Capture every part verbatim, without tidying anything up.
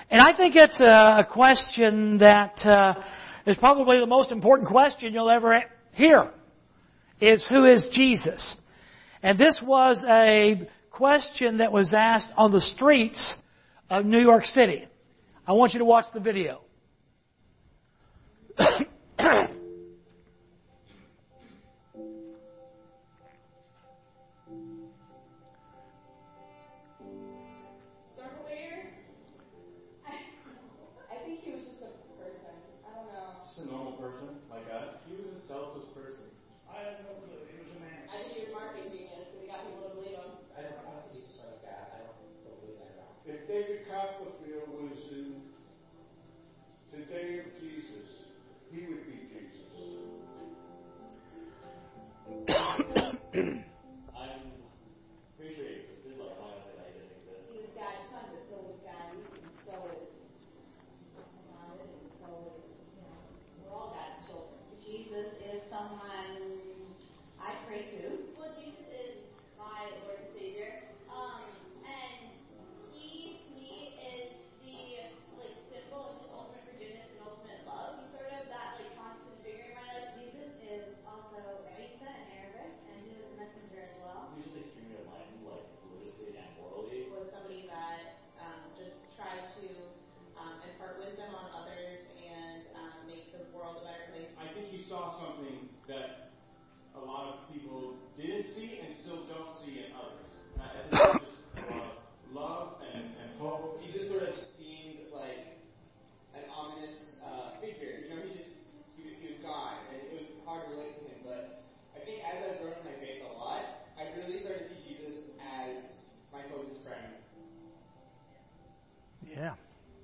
And I think it's a, a question that uh, is probably the most important question you'll ever hear, is who is Jesus? And this was a question that was asked on the streets of New York City. I want you to watch the video. David Copperfield was in the day of Jesus, he would be Jesus. I'm pretty sure he existed, like, I don't know if I didn't exist. He was God's son, but so was God, and so is Muhammad, and so is, you know, we're all God's children. Jesus is someone I pray to. Well, Jesus is my Lord and Savior. Um, and he, to me, is the, like, symbol of just ultimate forgiveness and ultimate love. He's sort of that, like, constant figure in my life. Jesus is also Isa in Arabic, and he was a messenger as well. He's just extremely enlightened, like, religiously and morally. Was somebody that um, just tried to um, impart wisdom on others and um, make the world a better place. I think he saw something that a lot of people didn't see and still don't see in others. And I think it's just uh, love and, and hope. Jesus sort of seemed like an ominous uh, figure. You know, he just, he, he was God, and it was hard to relate to him. But I think as I've grown in my faith a lot, I've really started to see Jesus as my closest friend. Yeah.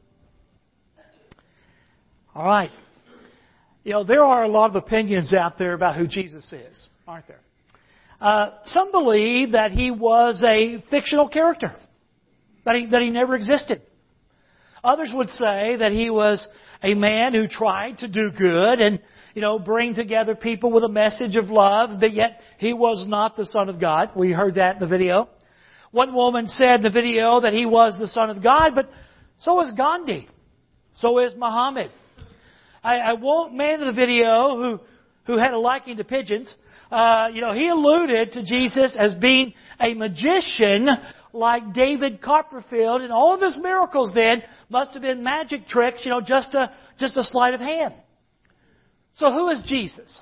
All right. You know, there are a lot of opinions out there about who Jesus is, aren't there? Uh, some believe that he was a fictional character, that he, that he never existed. Others would say that he was a man who tried to do good and, you know, bring together people with a message of love, but yet he was not the Son of God. We heard that in the video. One woman said in the video that he was the Son of God, but so is Gandhi. So is Muhammad. I, I won't man in the video who, who had a liking to pigeons. Uh, you know, he alluded to Jesus as being a magician like David Copperfield, and all of his miracles then must have been magic tricks, you know, just a, just a sleight of hand. So who is Jesus?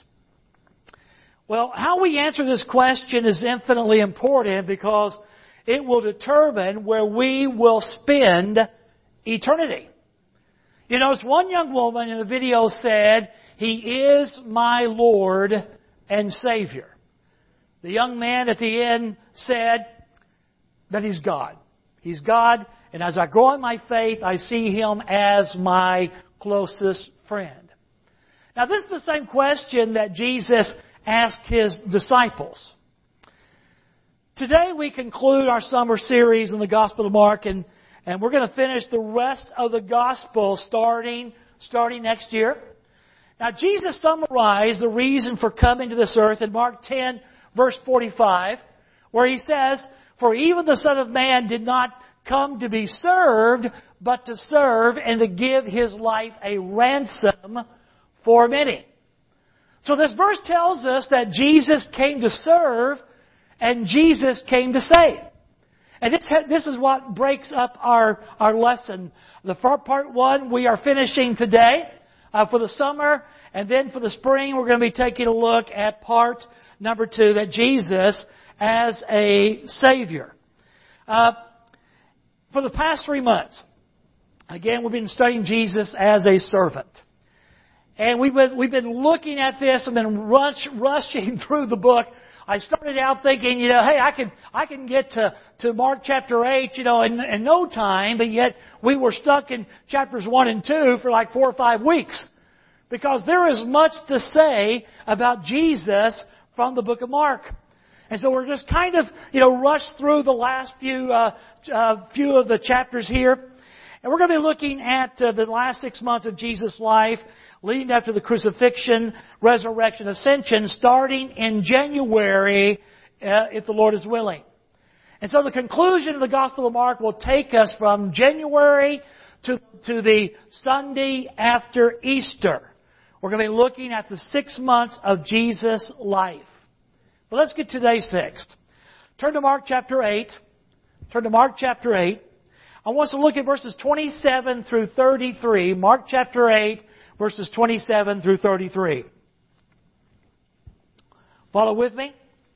Well, how we answer this question is infinitely important because it will determine where we will spend eternity. You notice one young woman in the video said, "He is my Lord and Savior." The young man at the end said that He's God. He's God, and as I grow in my faith, I see Him as my closest friend. Now, this is the same question that Jesus asked His disciples. Today we conclude our summer series in the Gospel of Mark, and, and we're going to finish the rest of the Gospel starting, starting next year. Now, Jesus summarized the reason for coming to this earth in Mark ten, verse forty-five, where He says, "For even the Son of Man did not come to be served, but to serve and to give His life a ransom for many." So this verse tells us that Jesus came to serve and Jesus came to save. And this, this is what breaks up our, our lesson. The first part one we are finishing today uh, for the summer, and then for the spring we're going to be taking a look at part number two, that Jesus as a Savior. Uh, for the past three months, again, we've been studying Jesus as a servant. And we've been, we've been looking at this and been rush, rushing through the book. I started out thinking, you know, hey, I can, I can get to, to Mark chapter eight, you know, in, in no time, but yet we were stuck in chapters one and two for like four or five weeks. Because there is much to say about Jesus from the book of Mark. And so we're just kind of, you know, rushed through the last few, uh, uh, few of the chapters here. And we're going to be looking at uh, the last six months of Jesus' life, leading up to the crucifixion, resurrection, ascension, starting in January, uh, if the Lord is willing. And so the conclusion of the Gospel of Mark will take us from January to, to the Sunday after Easter. We're going to be looking at the six months of Jesus' life. But let's get to today's text. Turn to Mark chapter eight. Turn to Mark chapter eight. I want us to look at verses twenty-seven through thirty-three. Mark chapter eight, verses twenty-seven through thirty-three. Follow with me.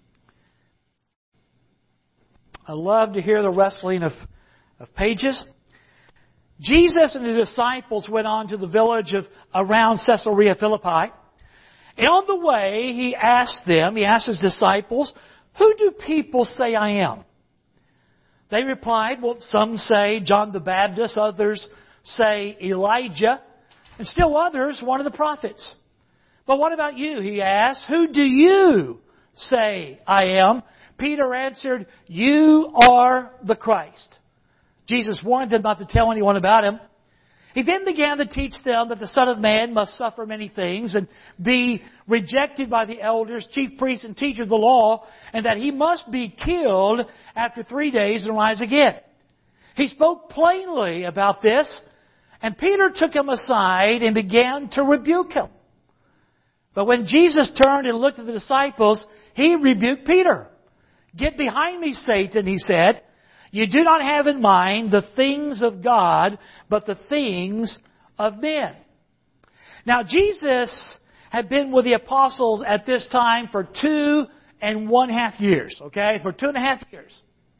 I love to hear the rustling of, of pages. Jesus and His disciples went on to the village of around Caesarea Philippi. And on the way, He asked them, He asked His disciples, "Who do people say I am?" They replied, "Well, some say John the Baptist, others say Elijah, and still others, one of the prophets." "But what about you?" He asked. "Who do you say I am?" Peter answered, "You are the Christ." Jesus warned them not to tell anyone about Him. He then began to teach them that the Son of Man must suffer many things and be rejected by the elders, chief priests, and teachers of the law, and that He must be killed after three days and rise again. He spoke plainly about this, and Peter took him aside and began to rebuke him. But when Jesus turned and looked at the disciples, He rebuked Peter. "Get behind me, Satan," He said. "You do not have in mind the things of God, but the things of men." Now, Jesus had been with the apostles at this time for two and one half years, okay? For two and a half years.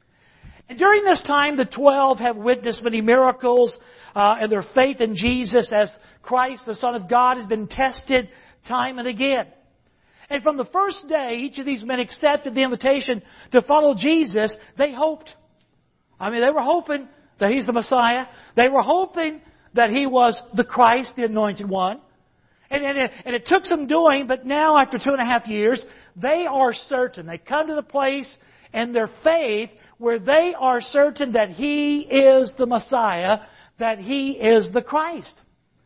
And during this time, the twelve have witnessed many miracles, uh, and their faith in Jesus as Christ, the Son of God, has been tested time and again. And from the first day, each of these men accepted the invitation to follow Jesus. They hoped. I mean, they were hoping that He's the Messiah. They were hoping that He was the Christ, the Anointed One. And, and, it, and it took some doing, but now after two and a half years, they are certain. They come to the place in their faith where they are certain that He is the Messiah, that He is the Christ.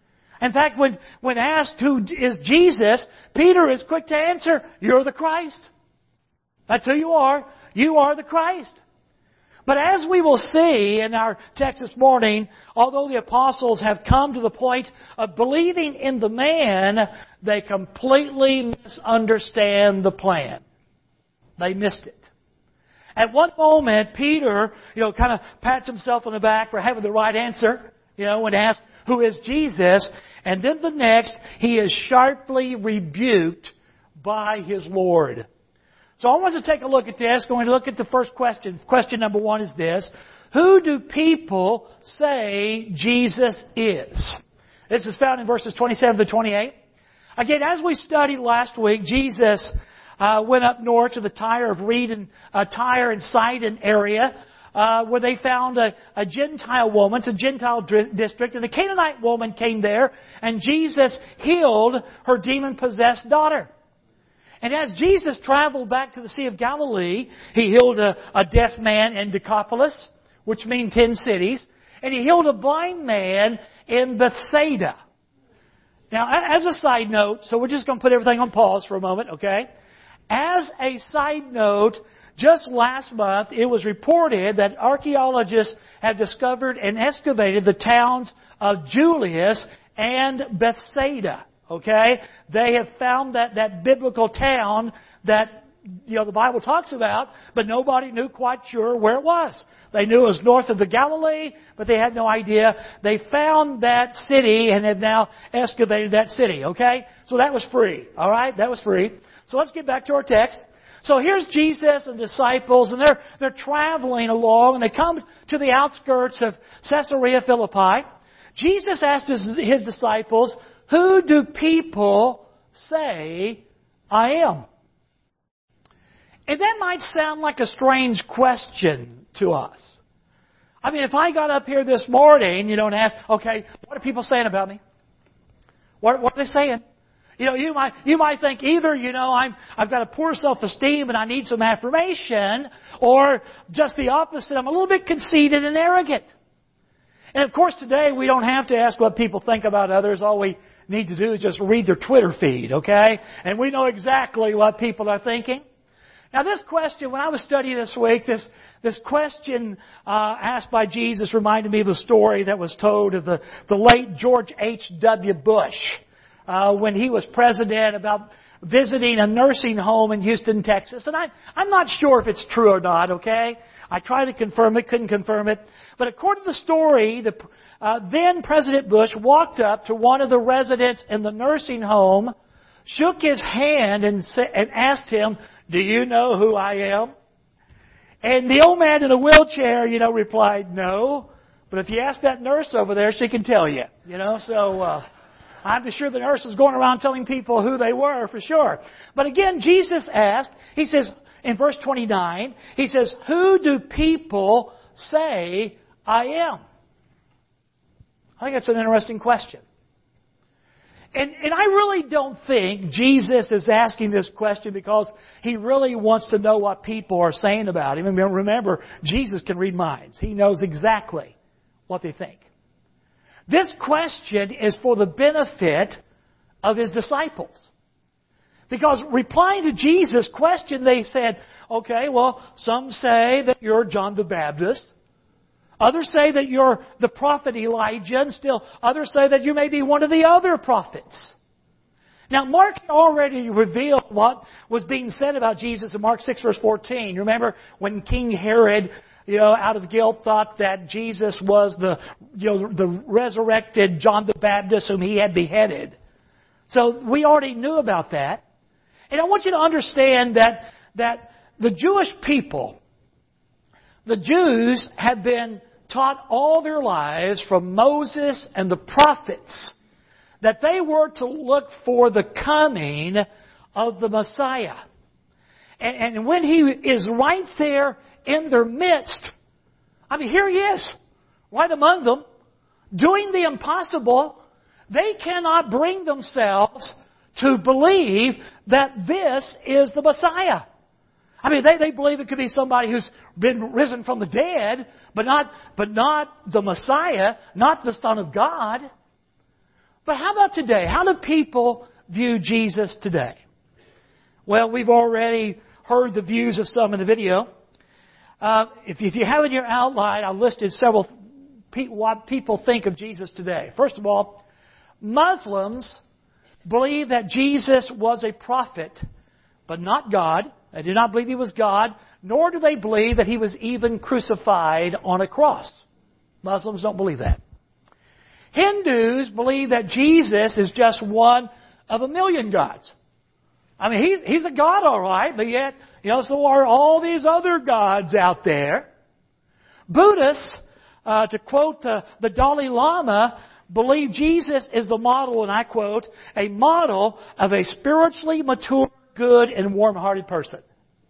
In fact, when, when asked who is Jesus, Peter is quick to answer, "You're the Christ." That's who you are. You are the Christ. But as we will see in our text this morning, although the apostles have come to the point of believing in the man, they completely misunderstand the plan. They missed it. At one moment, Peter, you know, kind of pats himself on the back for having the right answer, you know, when asked, "Who is Jesus?" And then the next, he is sharply rebuked by his Lord. So I want us to take a look at this. Going to look at the first question. Question number one is this: who do people say Jesus is? This is found in verses twenty-seven to twenty-eight. Again, as we studied last week, Jesus uh, went up north to the Tyre of Reed and uh, Tyre and Sidon area, uh, where they found a, a Gentile woman. It's a Gentile dri- district, and a Canaanite woman came there, and Jesus healed her demon-possessed daughter. And as Jesus traveled back to the Sea of Galilee, He healed a, a deaf man in Decapolis, which means ten cities, and He healed a blind man in Bethsaida. Now, as a side note, so we're just going to put everything on pause for a moment, okay? As a side note, just last month, it was reported that archaeologists have discovered and excavated the towns of Julius and Bethsaida. Okay? They have found that, that biblical town that, you know, the Bible talks about, but nobody knew quite sure where it was. They knew it was north of the Galilee, but they had no idea. They found that city and have now excavated that city. Okay? So that was free. Alright? That was free. So let's get back to our text. So here's Jesus and disciples, and they're, they're traveling along, and they come to the outskirts of Caesarea Philippi. Jesus asked his, his disciples, "Who do people say I am?" And that might sound like a strange question to us. I mean, if I got up here this morning, you know, and asked, "Okay, what are people saying about me? What, what are they saying?" You know, you might you might think either, you know, I'm I've got a poor self-esteem and I need some affirmation, or just the opposite. I'm a little bit conceited and arrogant. And of course, today we don't have to ask what people think about others. All we need to do is just read their Twitter feed, okay? And we know exactly what people are thinking. Now this question, when I was studying this week, this this question uh, asked by Jesus reminded me of a story that was told of the, the late George H W Bush uh, when he was president, about visiting a nursing home in Houston, Texas. And I, I'm not sure if it's true or not, okay? I tried to confirm it, couldn't confirm it. But according to the story, the, uh, then President Bush walked up to one of the residents in the nursing home, shook his hand and, sa- and asked him, "Do you know who I am?" And the old man in a wheelchair, you know, replied, "No. But if you ask that nurse over there, she can tell you." You know, so uh, I'm sure the nurse was going around telling people who they were for sure. But again, Jesus asked, he says in verse twenty-nine, he says, "Who do people say I am?" I think that's an interesting question. And, and I really don't think Jesus is asking this question because He really wants to know what people are saying about Him. And remember, Jesus can read minds. He knows exactly what they think. This question is for the benefit of His disciples. Because replying to Jesus' question, they said, okay, well, some say that you're John the Baptist. Others say that you're the prophet Elijah, and still others say that you may be one of the other prophets. Now, Mark already revealed what was being said about Jesus in Mark six, verse fourteen. You remember when King Herod, you know, out of guilt, thought that Jesus was the, you know, the resurrected John the Baptist whom he had beheaded. So we already knew about that. And I want you to understand that that the Jewish people, the Jews, have been taught all their lives from Moses and the prophets that they were to look for the coming of the Messiah. And, and when He is right there in their midst, I mean, here He is, right among them, doing the impossible. They cannot bring themselves to believe that this is the Messiah. I mean, they, they believe it could be somebody who's been risen from the dead, but not, but not the Messiah, not the Son of God. But how about today? How do people view Jesus today? Well, we've already heard the views of some in the video. Uh, if, if you have in your outline, I listed several pe- what people think of Jesus today. First of all, Muslims believe that Jesus was a prophet, but not God. They do not believe He was God, nor do they believe that He was even crucified on a cross. Muslims don't believe that. Hindus believe that Jesus is just one of a million gods. I mean, He's, he's a God, all right, but yet, you know, so are all these other gods out there. Buddhists, uh, to quote uh, the Dalai Lama, believe Jesus is the model, and I quote, a model of a spiritually mature, good and warm-hearted person.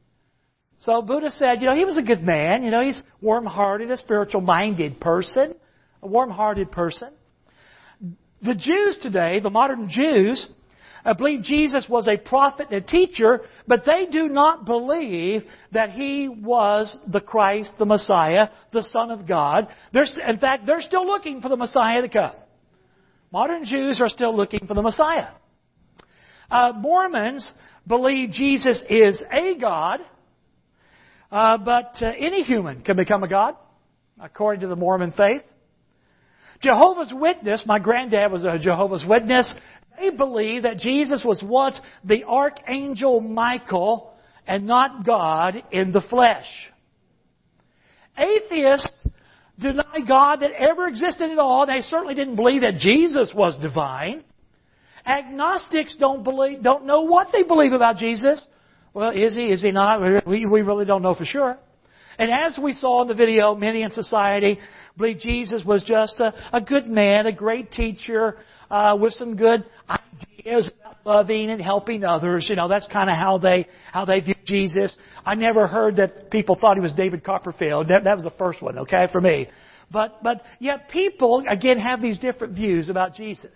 So Buddha said, you know, he was a good man. You know, he's warm-hearted, a spiritual-minded person, a warm-hearted person. The Jews today, the modern Jews, uh, believe Jesus was a prophet and a teacher, but they do not believe that He was the Christ, the Messiah, the Son of God. They're, in fact, they're still looking for the Messiah to come. Modern Jews are still looking for the Messiah. Uh, Mormons believe Jesus is a God, uh, but uh, any human can become a God, according to the Mormon faith. Jehovah's Witness, my granddad was a Jehovah's Witness, they believe that Jesus was once the Archangel Michael and not God in the flesh. Atheists deny God that ever existed at all. They certainly didn't believe that Jesus was divine. Agnostics don't believe, don't know what they believe about Jesus. Well, is He, is He not? We, we really don't know for sure. And as we saw in the video, many in society believe Jesus was just a, a good man, a great teacher, uh, with some good ideas about loving and helping others. You know, that's kind of how they how they view Jesus. I never heard that people thought He was David Copperfield. That, that was the first one, okay, for me. But but yet people again have these different views about Jesus.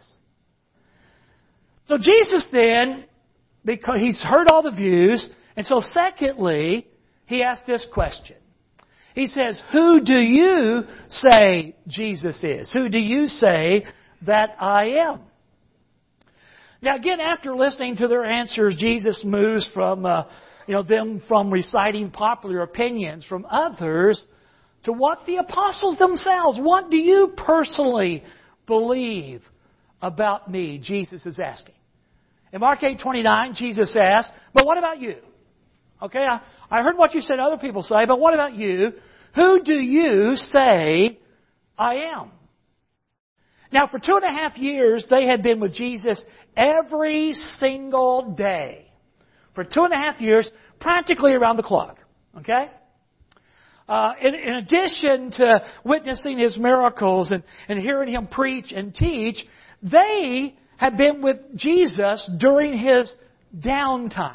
So Jesus then, because He's heard all the views, and so secondly, He asked this question. He says, who do you say Jesus is? Who do you say that I am? Now again, after listening to their answers, Jesus moves from uh, you know, them from reciting popular opinions from others to what the apostles themselves, what do you personally believe about me? Jesus is asking. In Mark eight twenty-nine, Jesus asked, but what about you? Okay, I, I heard what you said other people say, but what about you? Who do you say I am? Now, for two and a half years, they had been with Jesus every single day. For two and a half years, practically around the clock. Okay? Uh, in, in addition to witnessing His miracles and, and hearing Him preach and teach, they had been with Jesus during His downtime.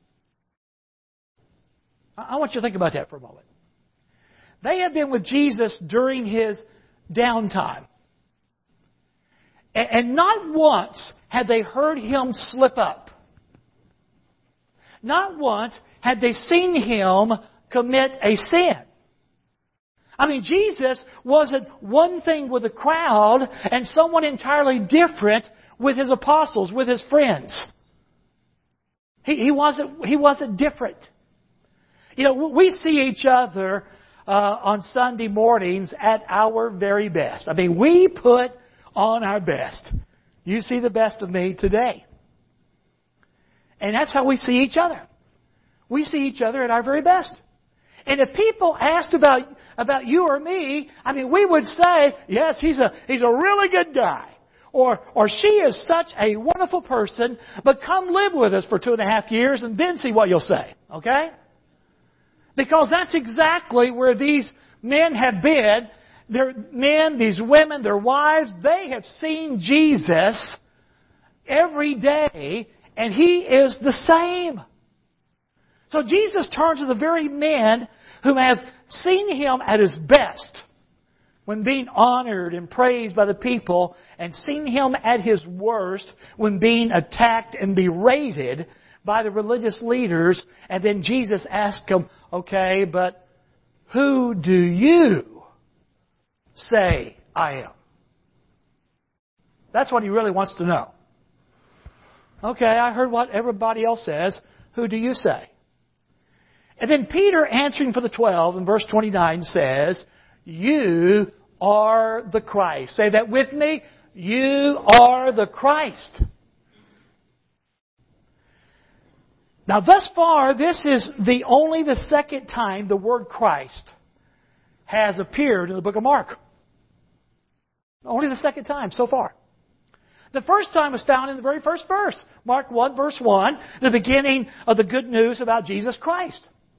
I want you to think about that for a moment. They had been with Jesus during His downtime. And not once had they heard Him slip up. Not once had they seen Him commit a sin. I mean, Jesus wasn't one thing with the crowd and someone entirely different with His apostles, with His friends. He, he wasn't, he wasn't different. You know, we see each other uh, on Sunday mornings at our very best. I mean, we put on our best. You see the best of me today. And that's how we see each other. We see each other at our very best. And if people asked about about you or me, I mean, we would say, yes, he's a he's a really good guy. Or or she is such a wonderful person, but come live with us for two and a half years and then see what you'll say. Okay? Because that's exactly where these men have been. Their men, these women, their wives, they have seen Jesus every day, and He is the same. So Jesus turns to the very men who have seen Him at His best when being honored and praised by the people, and seen Him at His worst when being attacked and berated by the religious leaders. And then Jesus asks them, okay, but who do you say I am? That's what He really wants to know. Okay, I heard what everybody else says. Who do you say? And then Peter, answering for the twelve in verse twenty-nine, says, you are the Christ. Say that with me. You are the Christ. Now, thus far, this is the only the second time the word Christ has appeared in the book of Mark. Only the second time so far. The first time was found in the very first verse. Mark one, verse one, the beginning of the good news about Jesus Christ.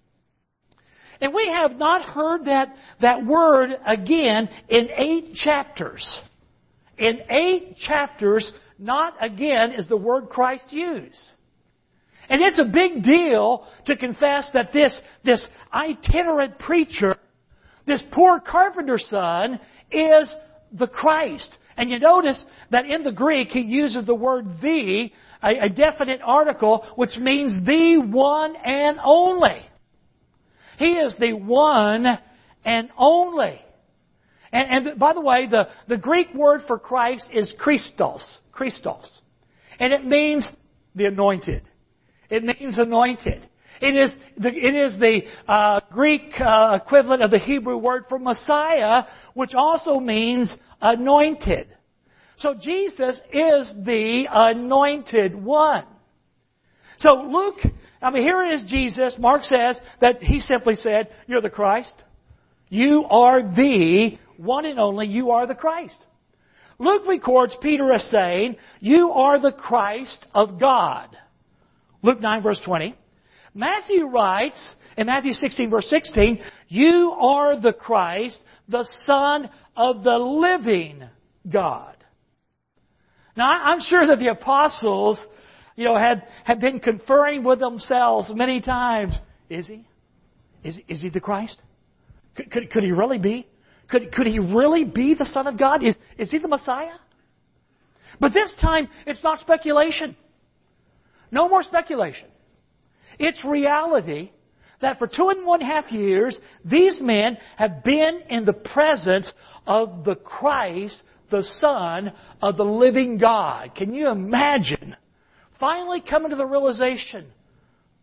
And we have not heard that, that word again in eight chapters. In eight chapters, not again is the word Christ used. And it's a big deal to confess that this, this itinerant preacher, this poor carpenter's son, is the Christ. And you notice that in the Greek, he uses the word the, a, a definite article, which means the one and only. He is the one and only. And, and by the way, the, the Greek word for Christ is Christos. Christos. And it means the anointed. It means anointed. It is the, it is the uh, Greek uh, equivalent of the Hebrew word for Messiah, which also means anointed. So Jesus is the anointed one. So Luke, I mean, here is Jesus. Mark says that He simply said, you're the Christ. You are the one and only. You are the Christ. Luke records Peter as saying, you are the Christ of God. Luke nine, verse twenty. Matthew writes, in Matthew sixteen, verse sixteen, you are the Christ, the Son of the living God. Now, I'm sure that the apostles, you know, had, had been conferring with themselves many times. Is He? Is, is He the Christ? Could, could, could He really be? Could, could He really be the Son of God? Is, is He the Messiah? But this time, it's not speculation. No more speculation. It's reality that for two and one half years, these men have been in the presence of the Christ, the Son of the living God. Can you imagine finally coming to the realization,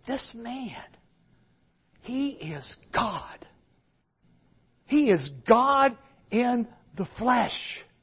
this man, he is God. He is God in the flesh.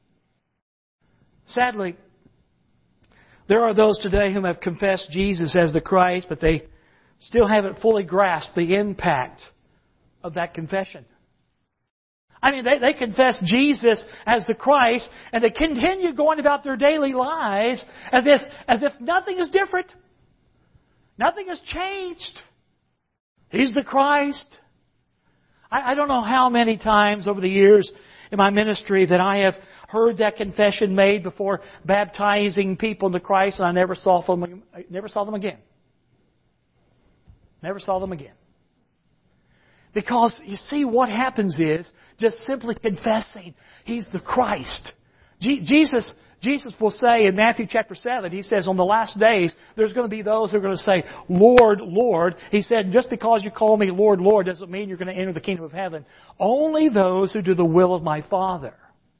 Sadly, there are those today whom have confessed Jesus as the Christ, but they still haven't fully grasped the impact of that confession. I mean, they, they confess Jesus as the Christ, and they continue going about their daily lives as if, as if nothing is different. Nothing has changed. He's the Christ. I, I don't know how many times over the years in my ministry that I have heard that confession made before baptizing people into Christ, and I never saw them, I never saw them again. Never saw them again. Because, you see, what happens is, just simply confessing He's the Christ. Je- Jesus Jesus will say in Matthew chapter seven, He says, on the last days, there's going to be those who are going to say, Lord, Lord. He said, just because you call me Lord, Lord, doesn't mean you're going to enter the kingdom of heaven. Only those who do the will of my Father.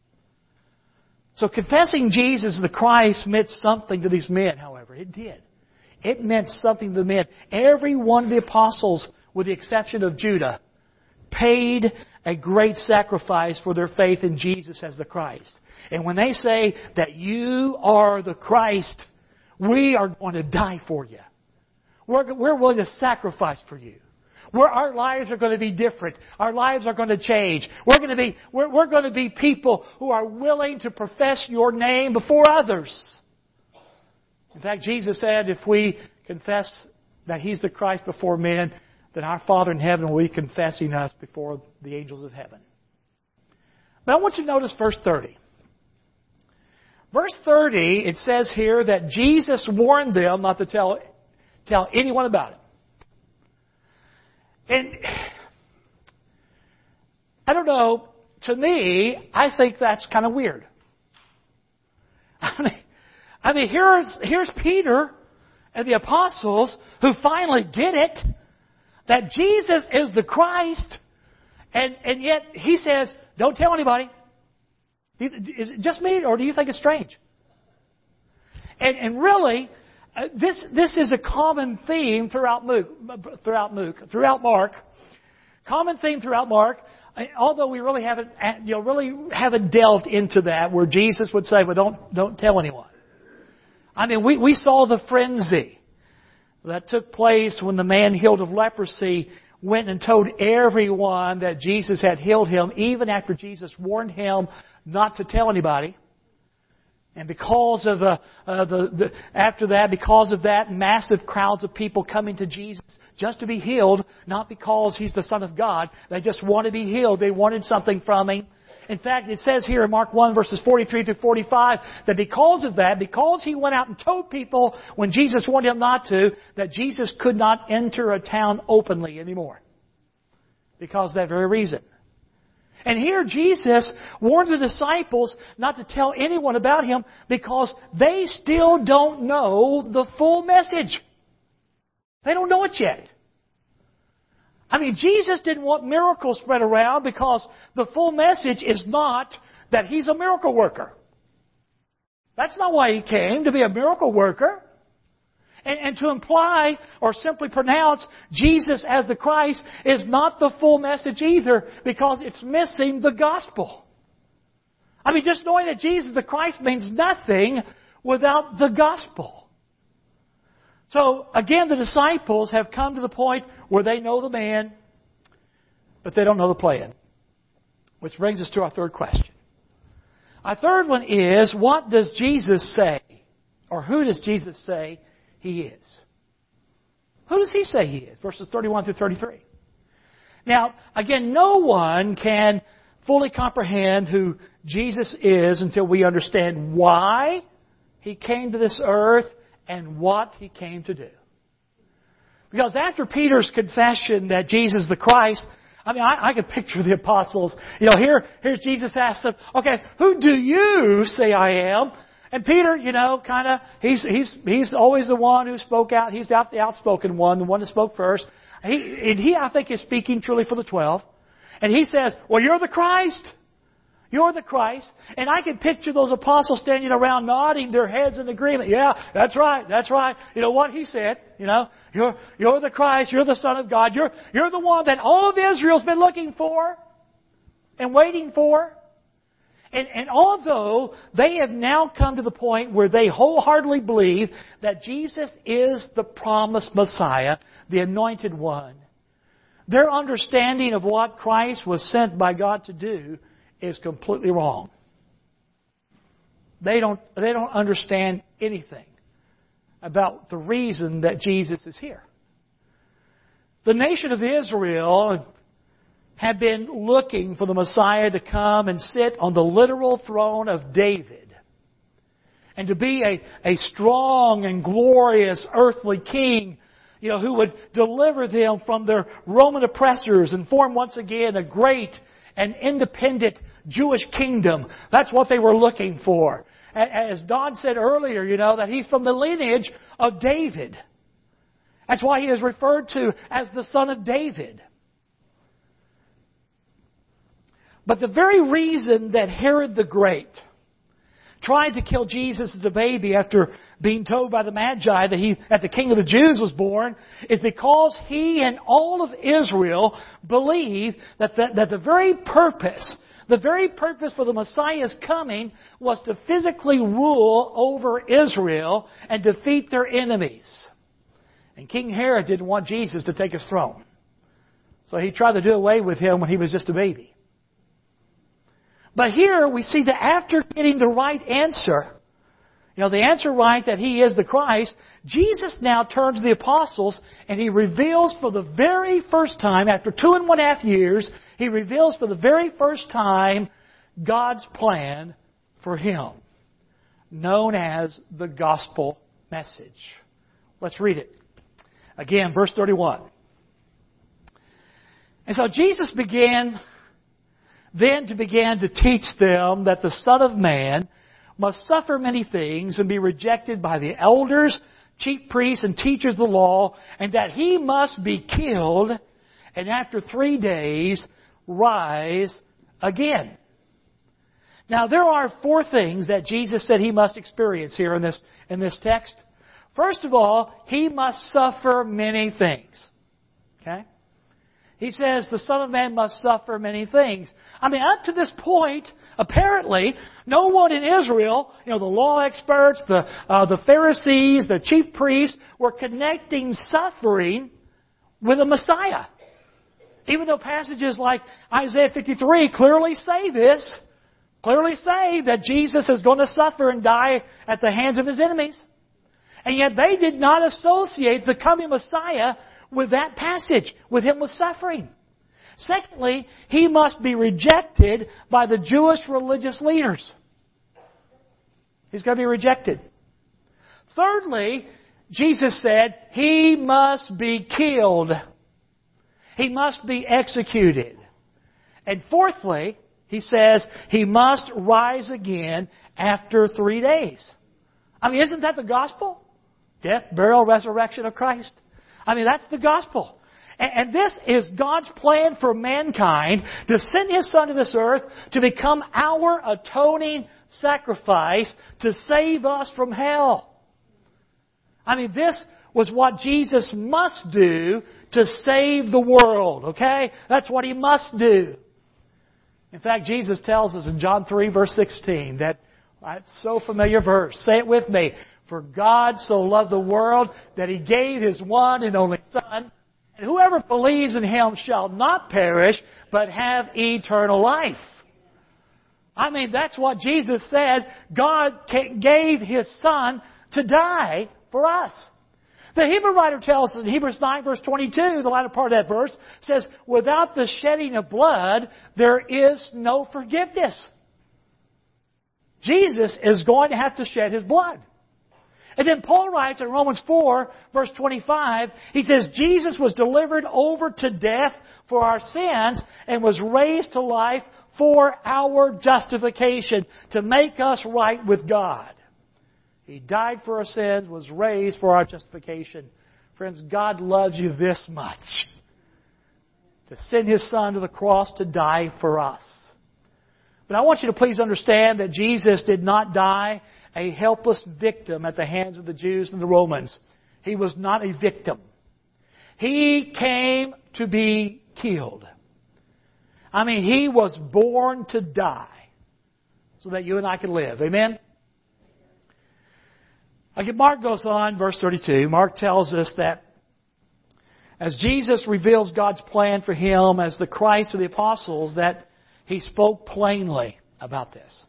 So confessing Jesus as the Christ meant something to these men, however. It did. It meant something to the men. Every one of the apostles, with the exception of Judah, paid a great sacrifice for their faith in Jesus as the Christ. And when they say that you are the Christ, we are going to die for you. We're, we're willing to sacrifice for you. We're, our lives are going to be different. Our lives are going to change. We're going to be, we're, we're going to be people who are willing to profess your name before others. In fact, Jesus said if we confess that He's the Christ before men, then our Father in heaven will be confessing us before the angels of heaven. But I want you to notice verse thirty. Verse thirty, it says here that Jesus warned them not to tell, tell anyone about it. And I don't know, to me, I think that's kind of weird. I mean, I mean here's, here's Peter and the apostles who finally get it, that Jesus is the Christ, and, and yet He says, don't tell anybody. Is it just me, or do you think it's strange? And, and really, uh, this this is a common theme throughout Luke, throughout Luke, throughout Mark. Common theme throughout Mark. Although we really haven't, you know, really haven't delved into that, where Jesus would say, "Well, don't don't tell anyone." I mean, we we saw the frenzy that took place when the man healed of leprosy went and told everyone that Jesus had healed him, even after Jesus warned him not to tell anybody. And because of uh, uh, the, the after that, because of that, massive crowds of people coming to Jesus just to be healed, not because He's the Son of God. They just want to be healed. They wanted something from Him. In fact, it says here in Mark one, verses forty-three through forty-five, that because of that, because he went out and told people when Jesus warned him not to, that Jesus could not enter a town openly anymore. Because of that very reason. And here Jesus warns the disciples not to tell anyone about Him because they still don't know the full message. They don't know it yet. I mean, Jesus didn't want miracles spread around because the full message is not that He's a miracle worker. That's not why He came, to be a miracle worker. And, and to imply or simply pronounce Jesus as the Christ is not the full message either, because it's missing the gospel. I mean, just knowing that Jesus the Christ means nothing without the gospel. So, again, the disciples have come to the point where they know the man, but they don't know the plan. Which brings us to our third question. Our third one is, what does Jesus say? Or who does Jesus say He is? Who does He say He is? Verses thirty-one through thirty-three. Now, again, no one can fully comprehend who Jesus is until we understand why He came to this earth and what He came to do. Because after Peter's confession that Jesus is the Christ, I mean, I, I could picture the apostles. You know, here, here's Jesus asked them, okay, who do you say I am? And Peter, you know, kind of, he's he's he's always the one who spoke out. He's out the outspoken one, the one that spoke first. He, and he, I think, is speaking truly for the twelve. And he says, well, you're the Christ. You're the Christ. And I can picture those apostles standing around nodding their heads in agreement. Yeah, that's right, that's right. You know what he said, you know, you're, you're the Christ, you're the Son of God, you're, you're the one that all of Israel's been looking for and waiting for. And, and although they have now come to the point where they wholeheartedly believe that Jesus is the promised Messiah, the anointed one, their understanding of what Christ was sent by God to do is completely wrong. They don't, they don't understand anything about the reason that Jesus is here. The nation of Israel had been looking for the Messiah to come and sit on the literal throne of David and to be a, a strong and glorious earthly king, you know, who would deliver them from their Roman oppressors and form once again a great and independent Jewish kingdom. That's what they were looking for. As Don said earlier, you know, that He's from the lineage of David. That's why He is referred to as the Son of David. But the very reason that Herod the Great tried to kill Jesus as a baby after being told by the Magi that he, that the King of the Jews was born, is because he and all of Israel believed that the, that the very purpose, the very purpose for the Messiah's coming was to physically rule over Israel and defeat their enemies. And King Herod didn't want Jesus to take his throne. So he tried to do away with him when he was just a baby. But here we see that after getting the right answer, you know, the answer right that He is the Christ, Jesus now turns to the apostles and He reveals for the very first time, after two and one half years, He reveals for the very first time God's plan for Him, known as the gospel message. Let's read it. Again, verse thirty-one. And so Jesus began then to begin to teach them that the Son of Man must suffer many things and be rejected by the elders, chief priests, and teachers of the law, and that He must be killed, and after three days rise again. Now, there are four things that Jesus said He must experience here in this, in this text. First of all, He must suffer many things. Okay? He says the Son of Man must suffer many things. I mean, up to this point, apparently, no one in Israel, you know, the law experts, the uh, the Pharisees, the chief priests, were connecting suffering with the Messiah. Even though passages like Isaiah fifty-three clearly say this, clearly say that Jesus is going to suffer and die at the hands of His enemies. And yet they did not associate the coming Messiah with that passage, with Him with suffering. Secondly, He must be rejected by the Jewish religious leaders. He's going to be rejected. Thirdly, Jesus said, He must be killed. He must be executed. And fourthly, He says, He must rise again after three days. I mean, isn't that the gospel? Death, burial, resurrection of Christ. I mean, that's the gospel. And this is God's plan for mankind to send His Son to this earth to become our atoning sacrifice to save us from hell. I mean, this was what Jesus must do to save the world, okay? That's what He must do. In fact, Jesus tells us in John three, verse sixteen, that, it's so familiar verse. Say it with me. For God so loved the world that He gave His one and only Son, and whoever believes in Him shall not perish, but have eternal life. I mean, that's what Jesus said. God gave His Son to die for us. The Hebrew writer tells us in Hebrews nine, verse twenty-two, the latter part of that verse, says, without the shedding of blood, there is no forgiveness. Jesus is going to have to shed His blood. And then Paul writes in Romans four, verse twenty-five, he says, Jesus was delivered over to death for our sins and was raised to life for our justification, to make us right with God. He died for our sins, was raised for our justification. Friends, God loves you this much, to send His Son to the cross to die for us. But I want you to please understand that Jesus did not die a helpless victim at the hands of the Jews and the Romans. He was not a victim. He came to be killed. I mean, He was born to die so that you and I could live. Amen? Okay, Mark goes on, verse thirty-two. Mark tells us that as Jesus reveals God's plan for Him as the Christ of the apostles, that He spoke plainly about this.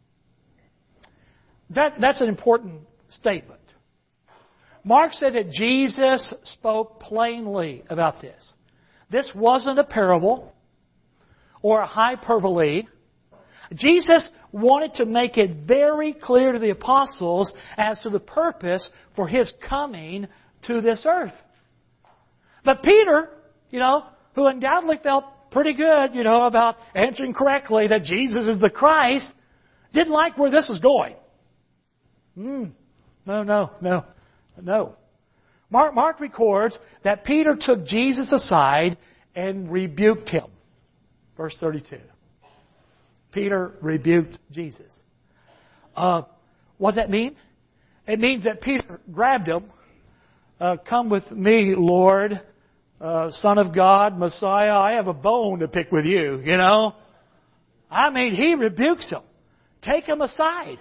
That, that's an important statement. Mark said that Jesus spoke plainly about this. This wasn't a parable or a hyperbole. Jesus wanted to make it very clear to the apostles as to the purpose for His coming to this earth. But Peter, you know, who undoubtedly felt pretty good, you know, about answering correctly that Jesus is the Christ, didn't like where this was going. Mm, no, no, no, no. Mark, Mark records that Peter took Jesus aside and rebuked Him. Verse thirty-two. Peter rebuked Jesus. Uh, what does that mean? It means that Peter grabbed him. Uh, Come with me, Lord, uh, Son of God, Messiah. I have a bone to pick with you, you know. I mean, he rebukes him. Take him aside.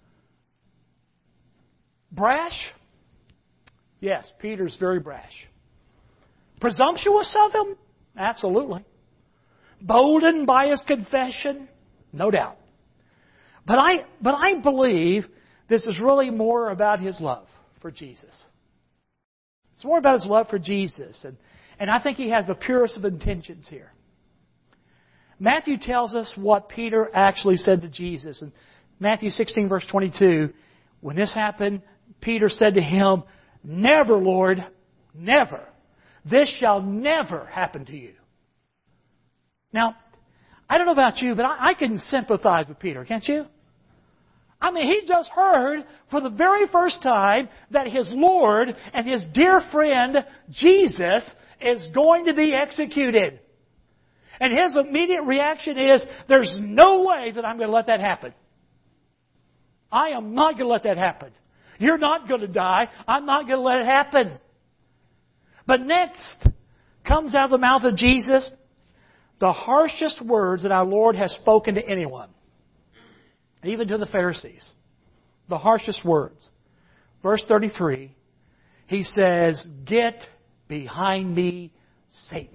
Brash? Yes, Peter's very brash. Presumptuous of him? Absolutely. Boldened by his confession? No doubt. But I, but I believe this is really more about his love for Jesus. It's more about his love for Jesus. And, and I think he has the purest of intentions here. Matthew tells us what Peter actually said to Jesus. In Matthew sixteen, verse twenty-two, when this happened, Peter said to Him, "Never, Lord, never. This shall never happen to you." Now, I don't know about you, but I, I can sympathize with Peter, can't you? I mean, he just heard for the very first time that his Lord and his dear friend Jesus is going to be executed. And his immediate reaction is, there's no way that I'm going to let that happen. I am not going to let that happen. You're not going to die. I'm not going to let it happen. But next comes out of the mouth of Jesus the harshest words that our Lord has spoken to anyone, even to the Pharisees. The harshest words. Verse thirty-three, He says, "Get behind me, Satan."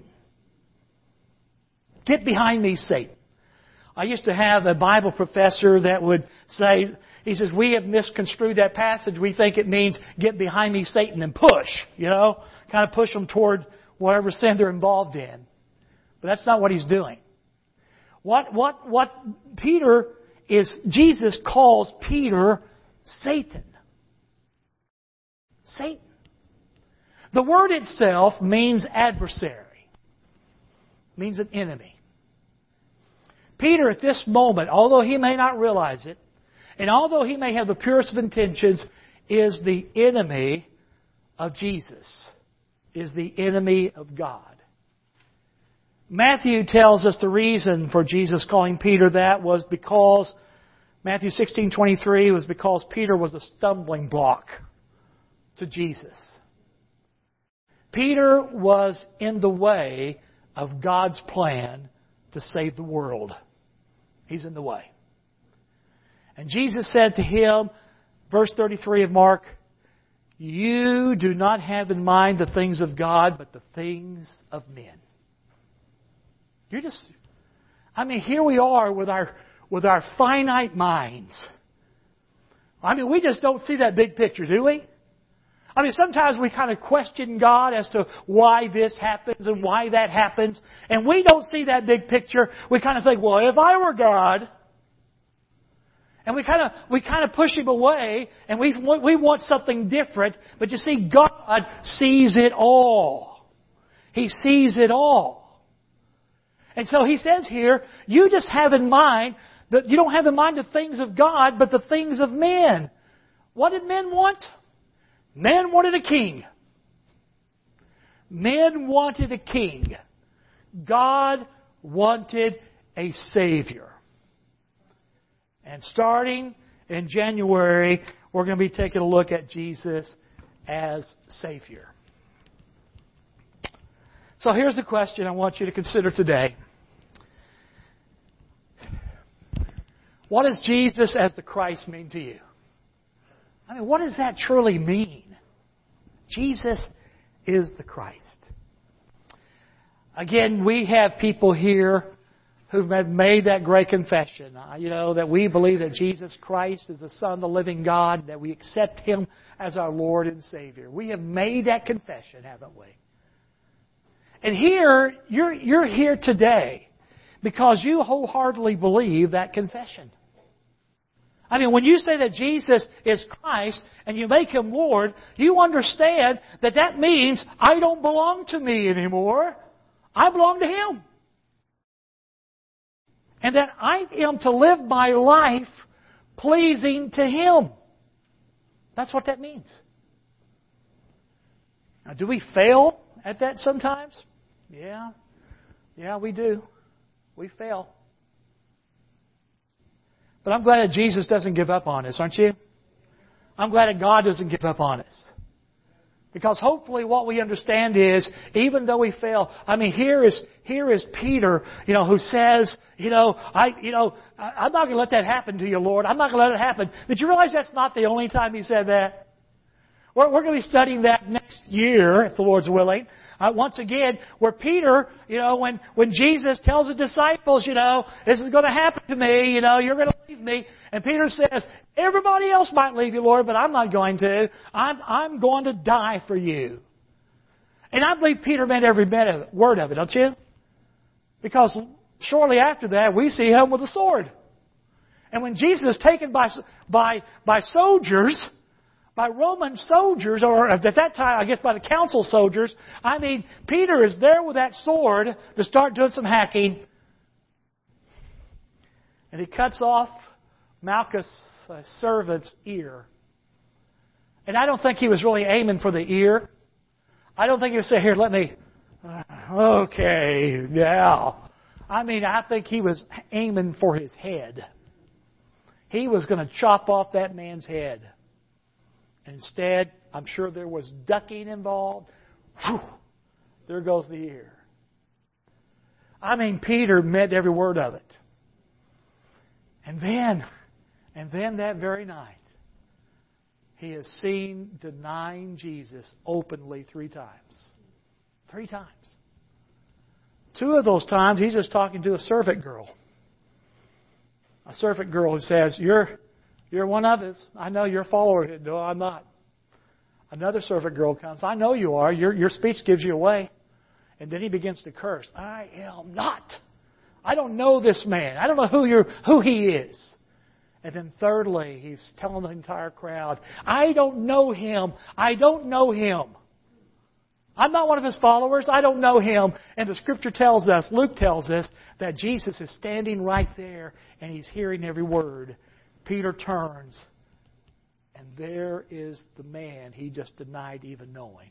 Get behind me, Satan. I used to have a Bible professor that would say, he says, "We have misconstrued that passage. We think it means get behind me, Satan, and push, you know, kind of push them toward whatever sin they're involved in." But that's not what he's doing. What, what, what Peter is, Jesus calls Peter Satan. Satan. The word itself means adversary. Means an enemy. Peter at this moment, although he may not realize it, and although he may have the purest of intentions, is the enemy of Jesus. Is the enemy of God. Matthew tells us the reason for Jesus calling Peter that was because, Matthew sixteen twenty-three, was because Peter was a stumbling block to Jesus. Peter was in the way of God's plan to save the world. He's in the way. And Jesus said to him, verse thirty-three of Mark, "You do not have in mind the things of God, but the things of men." You're just, I mean, here we are with our with our finite minds. I mean, we just don't see that big picture, do we? I mean, sometimes we kind of question God as to why this happens and why that happens. And we don't see that big picture. We kind of think, well, if I were God, and we kind of we kind of push Him away, and we we want something different. But you see, God sees it all. He sees it all. And so He says here, you just have in mind that you don't have in mind the things of God, but the things of men. What did men want? Men wanted a king. Men wanted a king. God wanted a Savior. And starting in January, we're going to be taking a look at Jesus as Savior. So here's the question I want you to consider today. What does Jesus as the Christ mean to you? I mean, what does that truly mean? Jesus is the Christ. Again, we have people here who have made that great confession. Uh, you know, that we believe that Jesus Christ is the Son of the living God, that we accept Him as our Lord and Savior. We have made that confession, haven't we? And here, you're, you're here today because you wholeheartedly believe that confession. I mean, when you say that Jesus is Christ and you make Him Lord, you understand that that means I don't belong to me anymore. I belong to Him. And that I am to live my life pleasing to Him. That's what that means. Now, do we fail at that sometimes? Yeah. Yeah, we do. We fail. But I'm glad that Jesus doesn't give up on us, aren't you? I'm glad that God doesn't give up on us. Because hopefully what we understand is, even though we fail, I mean, here is here is Peter, you know, who says, you know, I, you know, I'm not going to let that happen to you, Lord. I'm not going to let it happen. Did you realize that's not the only time he said that? We're, we're going to be studying that next year, if the Lord's willing. Uh, once again, where Peter, you know, when, when Jesus tells the disciples, you know, this is going to happen to me, you know, you're going to leave me. And Peter says, everybody else might leave you, Lord, but I'm not going to. I'm, I'm going to die for you. And I believe Peter meant every bit of it, word of it, don't you? Because shortly after that, we see him with a sword. And when Jesus is taken by, by, by soldiers, by Roman soldiers, or at that time, I guess by the council soldiers, I mean, Peter is there with that sword to start doing some hacking. And he cuts off Malchus' uh, servant's ear. And I don't think he was really aiming for the ear. I don't think he was saying, here, let me, uh, okay, yeah. I mean, I think he was aiming for his head. He was going to chop off that man's head. Instead, I'm sure there was ducking involved. Whew, there goes the ear. I mean, Peter meant every word of it. And then, and then that very night, he is seen denying Jesus openly three times. Three times. Two of those times, he's just talking to a servant girl. A servant girl who says, you're... You're one of us. I know you're a follower. No, I'm not. Another servant girl comes. I know you are. Your, your speech gives you away. And then he begins to curse. I am not. I don't know this man. I don't know who you're, who he is. And then thirdly, he's telling the entire crowd, I don't know him. I don't know him. I'm not one of his followers. I don't know him. And the Scripture tells us, Luke tells us, that Jesus is standing right there and he's hearing every word. Peter turns, and there is the man he just denied even knowing.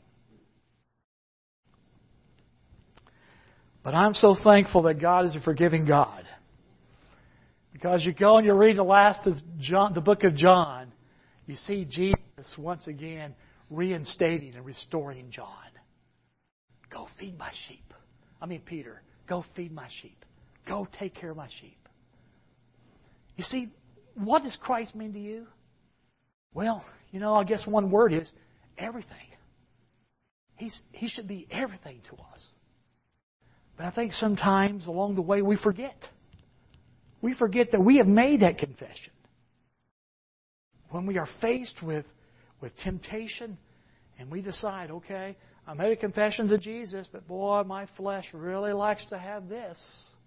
But I'm so thankful that God is a forgiving God. Because you go and you read the last of John, the book of John, you see Jesus once again reinstating and restoring John. Go feed my sheep. I mean, Peter, go feed my sheep. Go take care of my sheep. You see, what does Christ mean to you? Well, you know, I guess one word is everything. He's, he should be everything to us. But I think sometimes along the way we forget. We forget that we have made that confession. When we are faced with, with temptation and we decide, okay, I made a confession to Jesus, but boy, my flesh really likes to have this.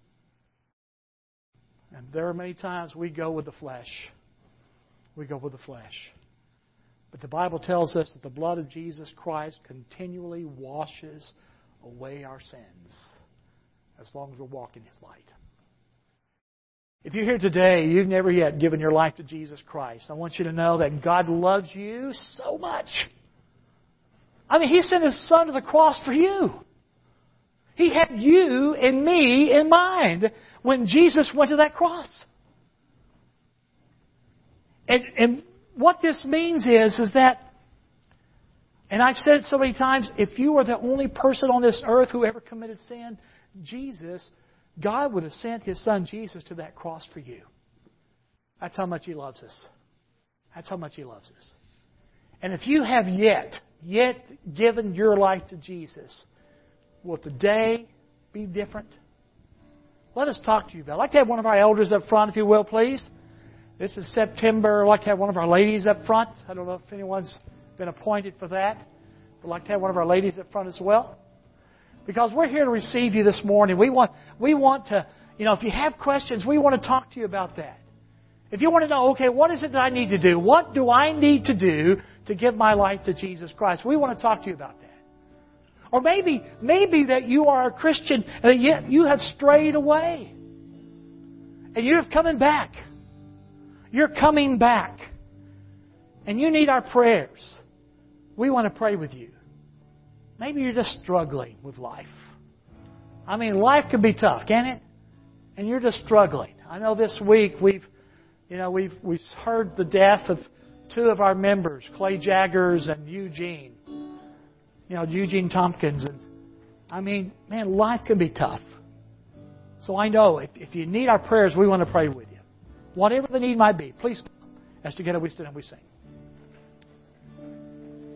And there are many times we go with the flesh. We go with the flesh. But the Bible tells us that the blood of Jesus Christ continually washes away our sins as long as we're walking His light. If you're here today, you've never yet given your life to Jesus Christ, I want you to know that God loves you so much. I mean, He sent His Son to the cross for you. He had you and me in mind when Jesus went to that cross. And, and what this means is, is that, and I've said it so many times, if you are the only person on this earth who ever committed sin, Jesus, God would have sent His Son Jesus to that cross for you. That's how much He loves us. That's how much He loves us. And if you have yet, yet given your life to Jesus, will today be different? Let us talk to you about it. I'd like to have one of our elders up front, if you will, please. This is September. I'd like to have one of our ladies up front. I don't know if anyone's been appointed for that. I'd like to have one of our ladies up front as well. Because we're here to receive you this morning. We want, we want to, you know, if you have questions, we want to talk to you about that. If you want to know, okay, what is it that I need to do? What do I need to do to give my life to Jesus Christ? We want to talk to you about that. Or maybe, maybe that you are a Christian and yet you have strayed away. And you're coming back. You're coming back. And you need our prayers. We want to pray with you. Maybe you're just struggling with life. I mean, life can be tough, can't it? And you're just struggling. I know this week we've, you know, we've we've heard the death of two of our members, Clay Jaggers and Eugene. You know, Eugene Tompkins. And I mean, man, life can be tough. So I know if, if you need our prayers, we want to pray with you. Whatever the need might be, please come as together we stand and we sing.